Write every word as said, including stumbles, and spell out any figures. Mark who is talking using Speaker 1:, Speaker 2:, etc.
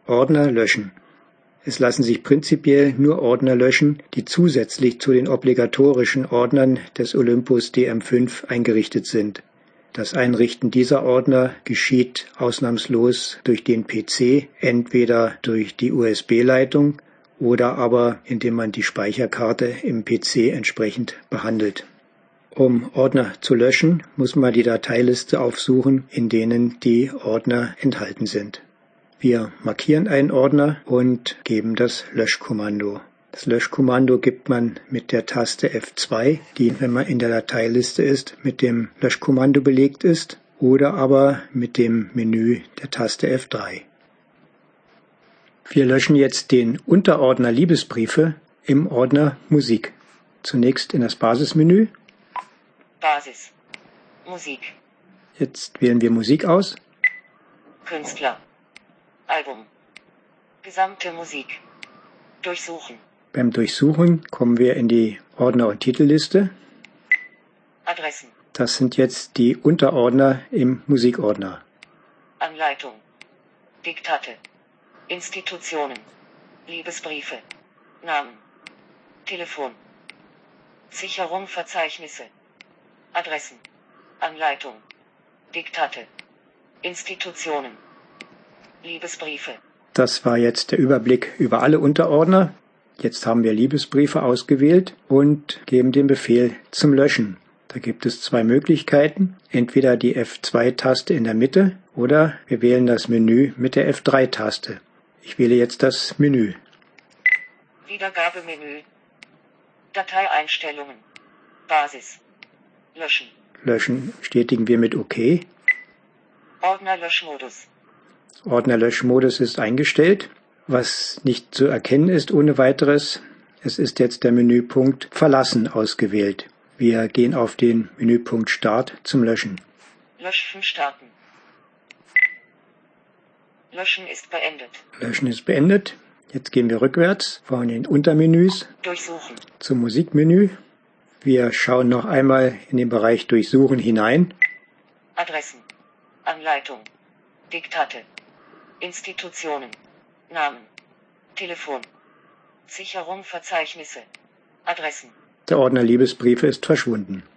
Speaker 1: Ordner löschen. Es lassen sich prinzipiell nur Ordner löschen, die zusätzlich zu den obligatorischen Ordnern des Olympus D M fünf eingerichtet sind. Das Einrichten dieser Ordner geschieht ausnahmslos durch den P C, entweder durch die U S B-Leitung oder aber indem man die Speicherkarte im P C entsprechend behandelt. Um Ordner zu löschen, muss man die Dateiliste aufsuchen, in denen die Ordner enthalten sind. Wir markieren einen Ordner und geben das Löschkommando. Das Löschkommando gibt man mit der Taste F zwei, die, wenn man in der Dateiliste ist, mit dem Löschkommando belegt ist, oder aber mit dem Menü der Taste F drei. Wir löschen jetzt den Unterordner Liebesbriefe im Ordner Musik. Zunächst in das Basismenü.
Speaker 2: Basis. Musik.
Speaker 1: Jetzt wählen wir Musik aus.
Speaker 2: Künstler. Album. Gesamte Musik. Durchsuchen.
Speaker 1: Beim Durchsuchen kommen wir in die Ordner- und Titelliste.
Speaker 2: Adressen.
Speaker 1: Das sind jetzt die Unterordner im Musikordner.
Speaker 2: Anleitung. Diktate. Institutionen. Liebesbriefe. Namen. Telefon. Sicherung Verzeichnisse. Adressen. Anleitung. Diktate. Institutionen. Liebesbriefe.
Speaker 1: Das war jetzt der Überblick über alle Unterordner. Jetzt haben wir Liebesbriefe ausgewählt und geben den Befehl zum Löschen. Da gibt es zwei Möglichkeiten. Entweder die F zwei Taste in der Mitte oder wir wählen das Menü mit der F drei Taste. Ich wähle jetzt das Menü.
Speaker 2: Wiedergabemenü. Dateieinstellungen. Basis. Löschen.
Speaker 1: Löschen bestätigen wir mit OK.
Speaker 2: Ordnerlöschmodus.
Speaker 1: Ordnerlöschmodus ist eingestellt. Was nicht zu erkennen ist ohne weiteres, es ist jetzt der Menüpunkt Verlassen ausgewählt. Wir gehen auf den Menüpunkt Start zum Löschen.
Speaker 2: Löschen starten. Löschen ist beendet.
Speaker 1: Löschen ist beendet. Jetzt gehen wir rückwärts von den Untermenüs
Speaker 2: Durchsuchen.
Speaker 1: zum Musikmenü. Wir schauen noch einmal in den Bereich Durchsuchen hinein.
Speaker 2: Adressen. Anleitung. Diktate. Institutionen. Namen. Telefon. Sicherung Verzeichnisse. Adressen.
Speaker 1: Der Ordner Liebesbriefe ist verschwunden.